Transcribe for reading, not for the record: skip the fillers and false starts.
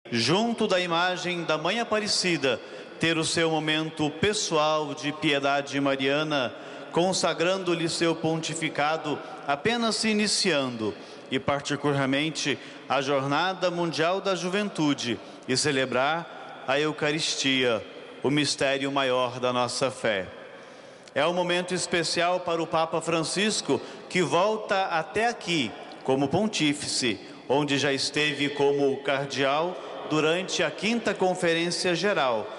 junto da imagem da Mãe Aparecida, ter o seu momento pessoal de piedade mariana, consagrando-lhe seu pontificado, apenas se iniciando, e particularmente a Jornada Mundial da Juventude, e celebrar a Eucaristia, o mistério maior da nossa fé. É um momento especial para o Papa Francisco, que volta até aqui como pontífice, onde já esteve como cardeal durante a 5ª Conferência Geral,